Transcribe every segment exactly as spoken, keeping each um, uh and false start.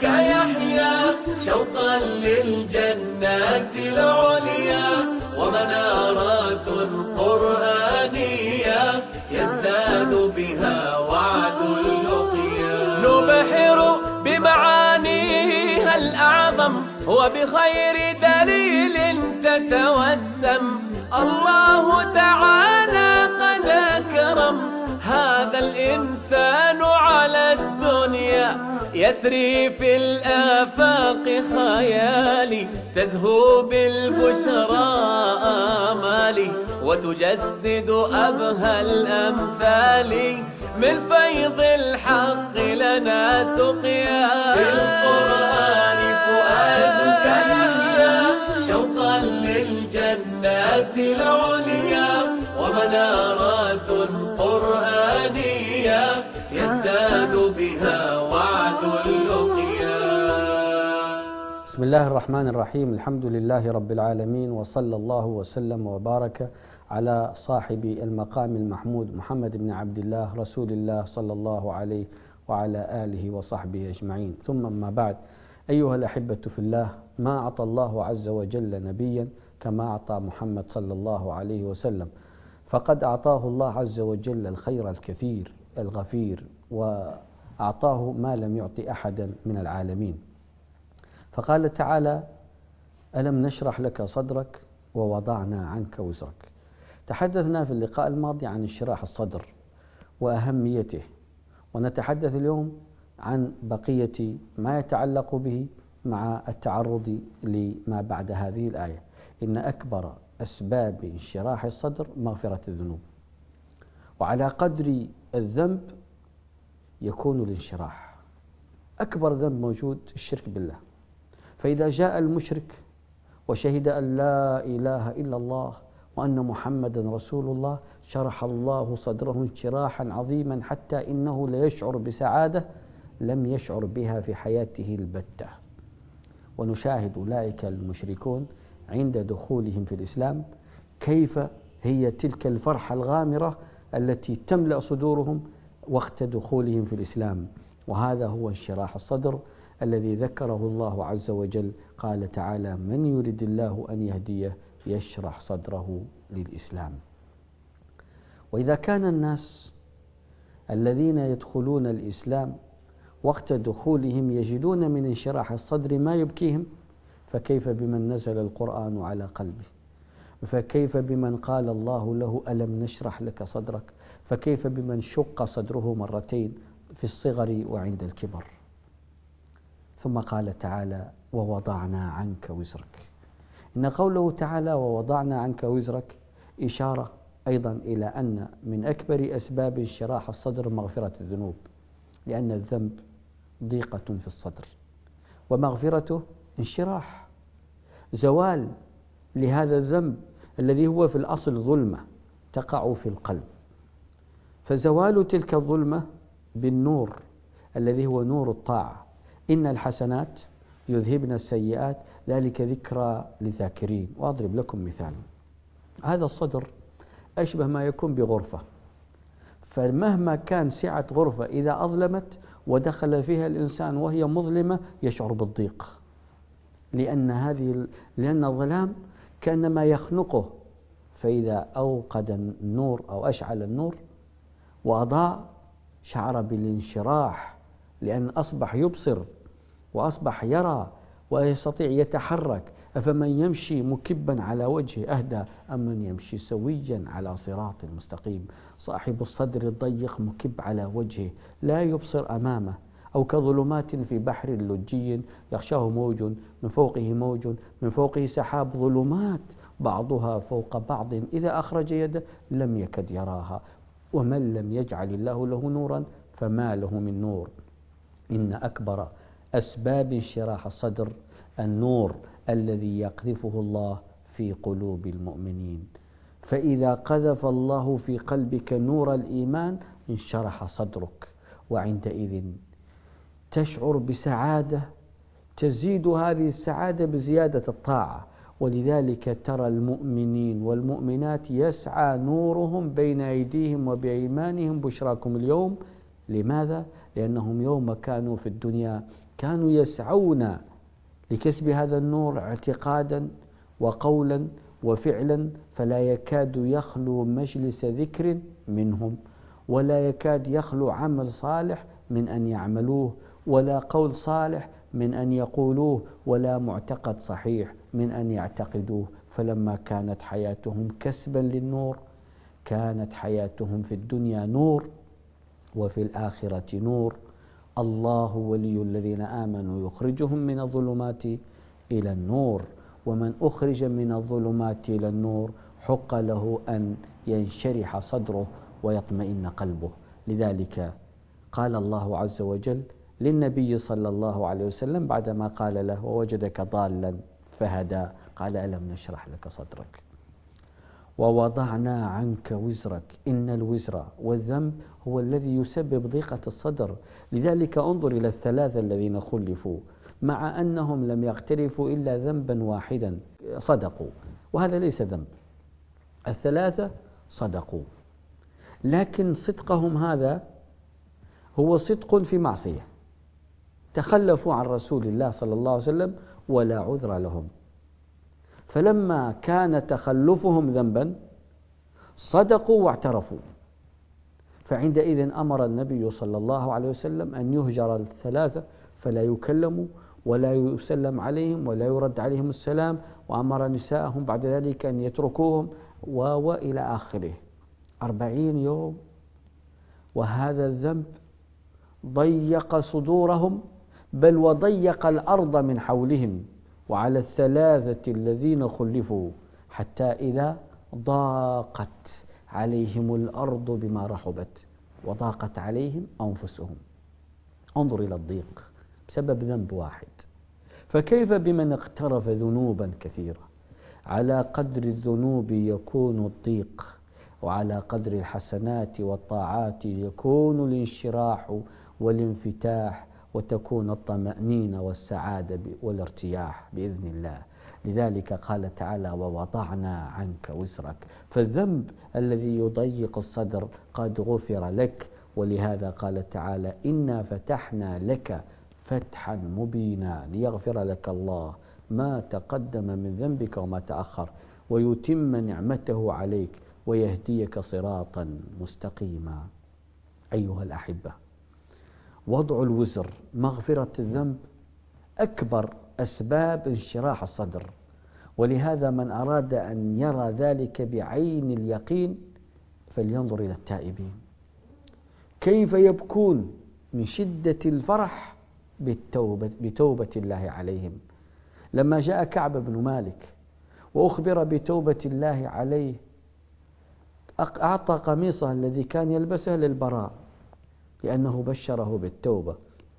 فؤادك يحيا شوقا للجنات العليا ومنارات قرآنية يزداد بها وعد اللقيا نبحر بمعانيها الأعظم وبخير دليل تتوسم الله تعالى قد أكرم هذا الإنسان على الدنيا يسري في الآفاق خيالي تزهو بالبشرى آمالي وتجسد أبهى الأمثال من فيض الحق لنا سقيا بالقرآن فؤادك يحيا شوقا للجنات العليا ومنارات قرآنية يزداد بها وعد اللقيا. بسم الله الرحمن الرحيم. الحمد لله رب العالمين، وصلى الله وسلم وبارك على صاحب المقام المحمود محمد بن عبد الله رسول الله صلى الله عليه وعلى آله وصحبه أجمعين. ثم ما بعد، أيها الأحبة في الله، ما أعطى الله عز وجل نبيا كما أعطى محمد صلى الله عليه وسلم، فقد أعطاه الله عز وجل الخير الكثير الغفير، وأعطاه ما لم يعطي أحدا من العالمين. فقال تعالى: ألم نشرح لك صدرك ووضعنا عنك وزرك. تحدثنا في اللقاء الماضي عن انشراح الصدر وأهميته، ونتحدث اليوم عن بقية ما يتعلق به مع التعرض لما بعد هذه الآية. إن أكبر أسباب انشراح الصدر مغفرة الذنوب، وعلى قدر الذنب يكون الانشراح. أكبر ذنب موجود الشرك بالله، فإذا جاء المشرك وشهد أن لا إله إلا الله وأن محمدا رسول الله شرح الله صدره انشراحا عظيما، حتى إنه ليشعر بسعادة لم يشعر بها في حياته البتة. ونشاهد أولئك المشركون عند دخولهم في الإسلام كيف هي تلك الفرحة الغامرة التي تملأ صدورهم وقت دخولهم في الإسلام. وهذا هو انشراح الصدر الذي ذكره الله عز وجل. قال تعالى: من يرد الله أن يهديه يشرح صدره للإسلام. وإذا كان الناس الذين يدخلون الإسلام وقت دخولهم يجدون من انشراح الصدر ما يبكيهم، فكيف بمن نزل القرآن على قلبه؟ فكيف بمن قال الله له: ألم نشرح لك صدرك؟ فكيف بمن شق صدره مرتين في الصغر وعند الكبر؟ ثم قال تعالى: ووضعنا عنك وزرك. إن قوله تعالى ووضعنا عنك وزرك إشارة أيضا إلى أن من أكبر أسباب انشراح الصدر مغفرة الذنوب، لأن الذنب ضيقة في الصدر، ومغفرته انشراح، زوال لهذا الذنب الذي هو في الأصل ظلمة تقع في القلب. فزوال تلك الظلمة بالنور الذي هو نور الطاعة. إن الحسنات يذهبن السيئات ذلك ذكرى للذاكرين. وأضرب لكم مثال. هذا الصدر أشبه ما يكون بغرفة، فمهما كان سعة غرفة إذا أظلمت ودخل فيها الإنسان وهي مظلمة يشعر بالضيق، لأن هذه لأن الظلام كأنما يخنقه. فإذا أوقد النور أو أشعل النور وأضاء شعر بالانشراح، لأن أصبح يبصر وأصبح يرى ويستطيع يتحرك. أفمن يمشي مكبا على وجهه أهدى أم من يمشي سويا على صراط مستقيم. صاحب الصدر الضيق مكب على وجهه لا يبصر أمامه، أو كظلمات في بحر لجي يغشاه موج من فوقه موج من فوقه سحاب، ظلمات بعضها فوق بعض إذا أخرج يده لم يكد يراها. ومن لم يجعل الله له نورا فما له من نور. إن أكبر أسباب انشراح الصدر النور الذي يقذفه الله في قلوب المؤمنين. فإذا قذف الله في قلبك نور الإيمان انشرح صدرك، وعندئذ تشعر بسعادة تزيد هذه السعادة بزيادة الطاعة. ولذلك ترى المؤمنين والمؤمنات يسعى نورهم بين أيديهم وبأيمانهم بشراكم اليوم. لماذا؟ لأنهم يوم كانوا في الدنيا كانوا يسعون لكسب هذا النور اعتقادا وقولا وفعلا، فلا يكاد يخلو مجلس ذكر منهم، ولا يكاد يخلو عمل صالح من أن يعملوه، ولا قول صالح من أن يقولوه، ولا معتقد صحيح من أن يعتقدوه. فلما كانت حياتهم كسبا للنور كانت حياتهم في الدنيا نور وفي الآخرة نور. الله ولي الذين آمنوا يخرجهم من الظلمات إلى النور، ومن أخرج من الظلمات إلى النور حق له أن ينشرح صدره ويطمئن قلبه. لذلك قال الله عز وجل للنبي صلى الله عليه وسلم بعدما قال له ووجدك ضالا فهدى، قال ألم نشرح لك صدرك ووضعنا عنك وزرك. إن الوزر والذنب هو الذي يسبب ضيقة الصدر. لذلك انظر إلى الثلاثة الذين خلفوا مع أنهم لم يقترفوا إلا ذنبا واحدا صدقوا، وهذا ليس ذنب. الثلاثة صدقوا، لكن صدقهم هذا هو صدق في معصية، تخلفوا عن رسول الله صلى الله عليه وسلم ولا عذر لهم. فلما كان تخلفهم ذنبا صدقوا واعترفوا، فعندئذ أمر النبي صلى الله عليه وسلم أن يهجر الثلاثة فلا يكلموا ولا يسلم عليهم ولا يرد عليهم السلام، وأمر نساءهم بعد ذلك أن يتركوهم وإلى آخره. أربعين يوم، وهذا الذنب ضيق صدورهم بل وضيق الأرض من حولهم وعلى الثلاثة الذين خلفوا، حتى إذا ضاقت عليهم الأرض بما رحبت وضاقت عليهم أنفسهم. انظر إلى الضيق بسبب ذنب واحد، فكيف بمن اقترف ذنوبا كثيرة؟ على قدر الذنوب يكون الضيق، وعلى قدر الحسنات والطاعات يكون الانشراح والانفتاح، وتكون الطمأنينة والسعادة والارتياح بإذن الله. لذلك قال تعالى ووضعنا عنك وزرك، فالذنب الذي يضيق الصدر قد غفر لك. ولهذا قال تعالى إنا فتحنا لك فتحا مبينا ليغفر لك الله ما تقدم من ذنبك وما تأخر ويتم نعمته عليك ويهديك صراطا مستقيما. أيها الأحبة، وضع الوزر مغفرة الذنب أكبر أسباب انشراح الصدر، ولهذا من أراد أن يرى ذلك بعين اليقين فلينظر إلى التائبين كيف يبكون من شدة الفرح بالتوبة بتوبة الله عليهم. لما جاء كعب بن مالك وأخبر بتوبة الله عليه أعطى قميصه الذي كان يلبسه للبراء لأنه بشره بالتوبة،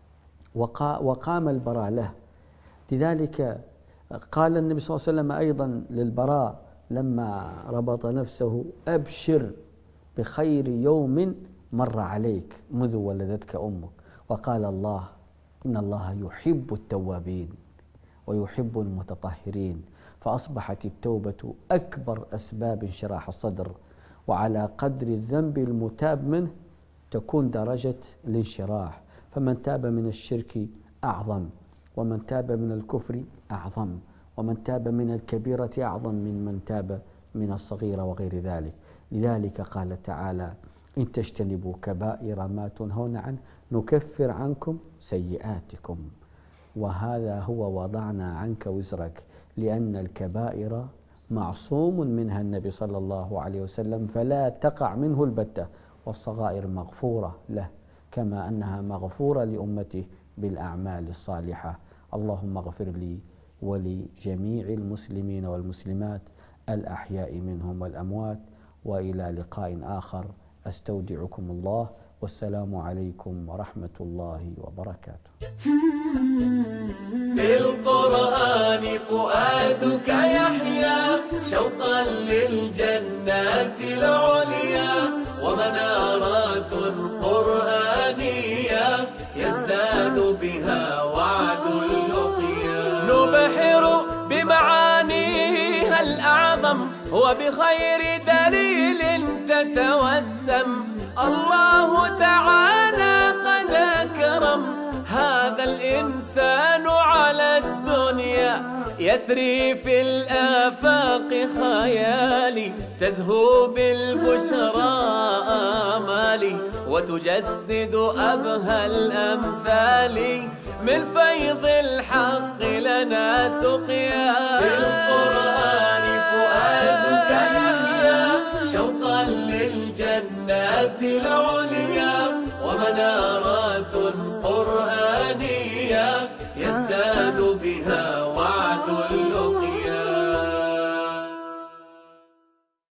وقام البراء له. لذلك قال النبي صلى الله عليه وسلم أيضا للبراء لما ربط نفسه أبشر بخير يوم مر عليك منذ ولدتك أمك. وقال الله إن الله يحب التوابين ويحب المتطهرين. فأصبحت التوبة أكبر أسباب انشراح الصدر، وعلى قدر الذنب المتاب منه تكون درجة الانشراح. فمن تاب من الشرك أعظم، ومن تاب من الكفر أعظم، ومن تاب من الكبيرة أعظم من من تاب من الصغيرة وغير ذلك. لذلك قال تعالى إن تجتنبوا كبائر ما تنهون عنه نكفر عنكم سيئاتكم. وهذا هو وضعنا عنك وزرك، لأن الكبائر معصوم منها النبي صلى الله عليه وسلم فلا تقع منه البتة، والصغائر مغفورة له كما أنها مغفورة لأمته بالأعمال الصالحة. اللهم اغفر لي ولجميع المسلمين والمسلمات الأحياء منهم والأموات، وإلى لقاء آخر أستودعكم الله، والسلام عليكم ورحمة الله وبركاته. بالقرآن فؤادك يحيا شوقا للجنات العليا، ومنارات قرآنية يزداد بها وعد اللقيا. نبحر بمعانيها الأعظم وبخير دليل تتوسم. الله تعالى قد أكرم هذا الإنسان يسري في الآفاق خيالي، تزهو بالبشرى آمالي، وتجسد أبهى الأمثال من فيض الحق لنا سقيا. بالقرآن فؤادك يحيا شوقا للجنات العليا، ومنارات قرآنية يزداد بها